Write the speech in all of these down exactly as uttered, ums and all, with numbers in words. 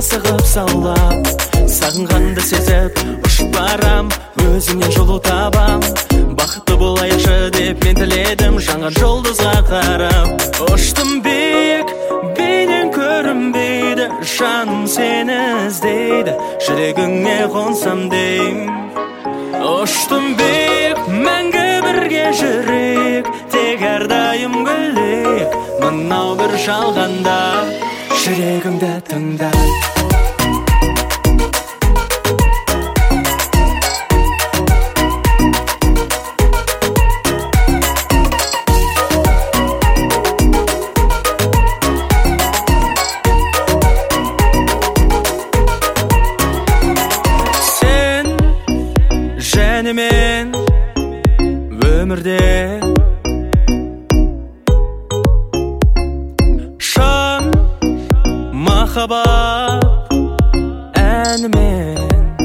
асығып саулап, сағынғанды сезіп ұшып барам, өзіңнен жолу табам. Бақытты болайықшы деп мен тіледім, жанған жұлдызға қарап. Ұштым биік, бейнең көрінбейді, жаным сені іздейді, жүрегіңе қонсам дейм. Ұштым биік, мәңгі бірге жүрейік, тек әрдайым гүлейік, мынау бір жалғанда жүрегімді тыңда. Сен және мен өмірде шын махаббат әнімен.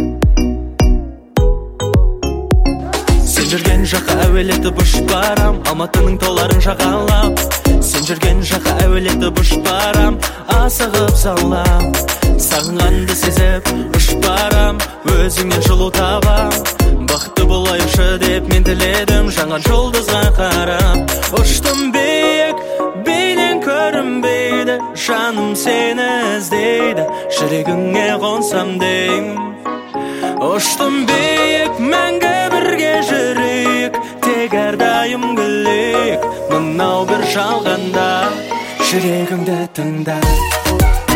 Сен жүрген жаққа әуелетіп ұшып барам, Алматының тауларын жағалап. Сен жүрген жаққа әуелетіп ұшып барам, асығып саулап. Сағынғанды сезіп ұшып барам, өзіңнен жылу табам. Бақытты болайықшы деп мен тіледім, жанған жұлдызға қарап. Ұштым биік, бейнең көрінбейді, жаным сені іздейді, жүрегіңе қонсам дейм. Ұштым биік, мәңгі бірге жүрейік, тек әрдайым гүлейік, мынау бір жалғанда жүрегімді тыңда.